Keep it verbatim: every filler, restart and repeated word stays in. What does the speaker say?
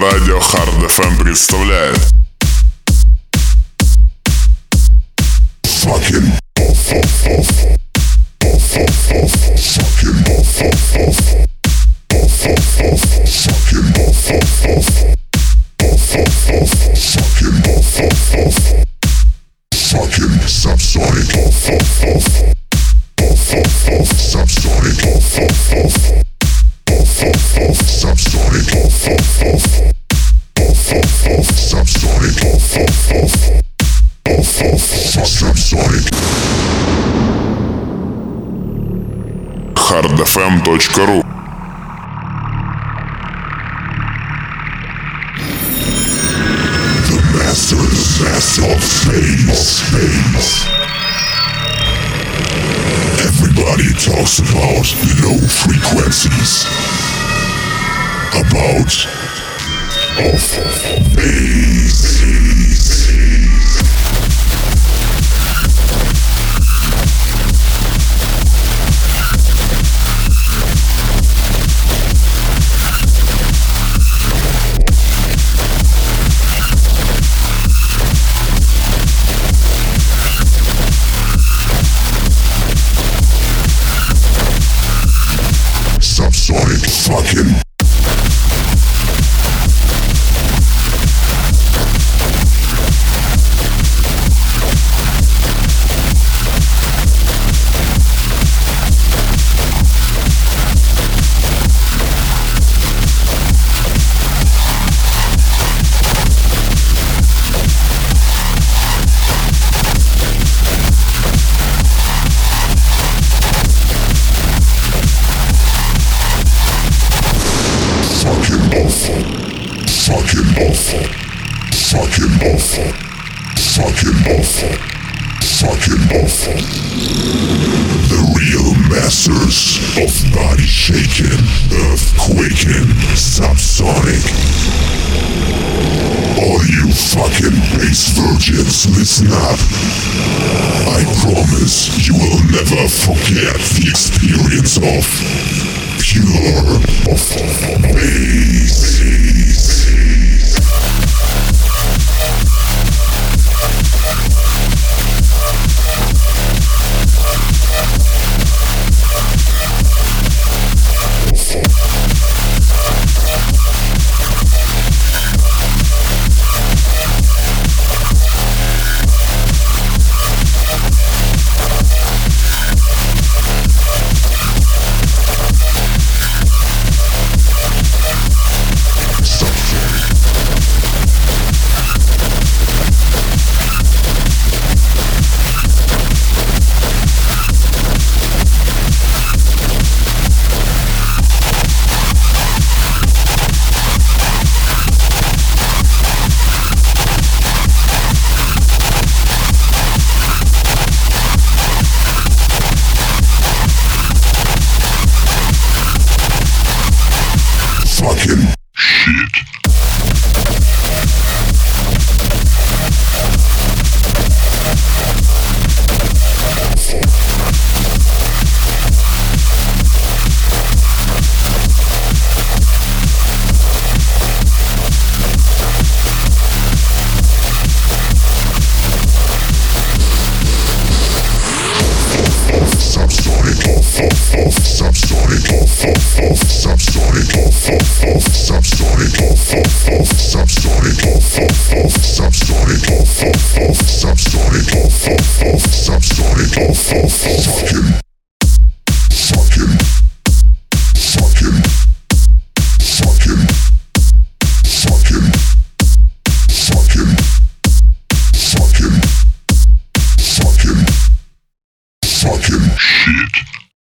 Радио Hard эф эм представляет Fucking off, off, off. Off, off, off. Fucking off, off, off. Off, off, off. Fucking off, off, off. Off, off, off. Fucking off, off, off. Fucking subsonic. Off, off, off. Off, off, off. Subsonic. Off, off, off. Off, off, off. Subsonic. Off, off, off. Off, off, off. Subsonic. Off, off, off. Off, off, off. Subsonic. hard эф эм точка ру. The masters, master of space, space. Everybody talks about low frequencies, about off bass. Subsonic fucking Fucking awful, fucking awful, fucking awful, fucking awful. The real masters of body shaking, earthquaking, subsonic. All you fucking bass virgins, listen up. I promise you will never forget the experience of pure bass. Fucking shit. Subsonic, off, off, off, subsonic, off, off, off, subsonic, off, off, off, subsonic, off, off, off, subsonic, off, off, off, subsonic, off, off, off, subsonic, off, off, off, subsonic, off, off, off, fucking